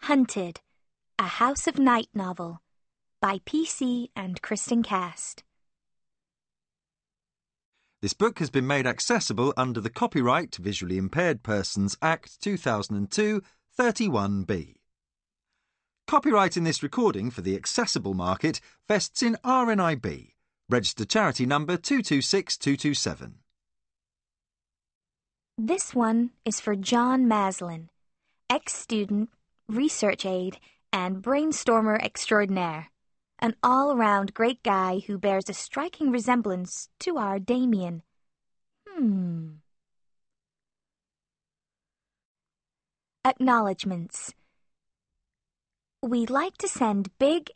Hunted, a House of Night novel by P.C. and Kristen Cast. This book has been made accessible under the Copyright Visually Impaired Persons Act 2002, 31B. Copyright in this recording for the accessible market vests in RNIB, registered charity number 226227. This one is for John Maslin, ex-student, research aide, and brainstormer extraordinaire, an all-around great guy who bears a striking resemblance to our Damien. Acknowledgements. We'd like to send big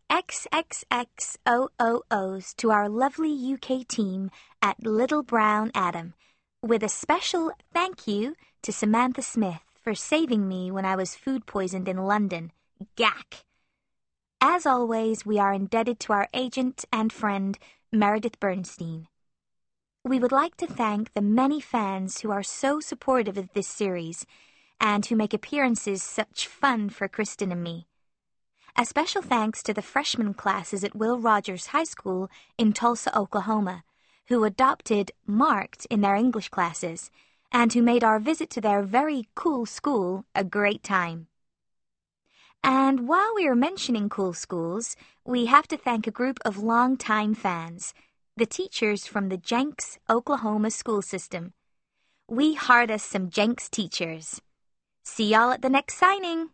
XXXOOOs to our lovely UK team at Little Brown Adam, with a special thank you to Samantha Smith for saving me when I was food poisoned in London. Gack! As always, we are indebted to our agent and friend, Meredith Bernstein. We would like to thank the many fans who are so supportive of this series and who make appearances such fun for Kristen and me. A special thanks to the freshman classes at Will Rogers High School in Tulsa, Oklahoma, who adopted Marked in their English classes and who made our visit to their very cool school a great time. And while we are mentioning cool schools, we have to thank a group of longtime fans, the teachers from the Jenks, Oklahoma school system. We hard us some Jenks teachers. See y'all at the next signing.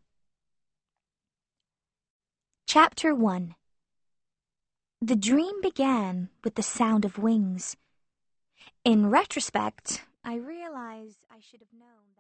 Chapter 1. The dream began with the sound of wings. In retrospect, I realize I should have known.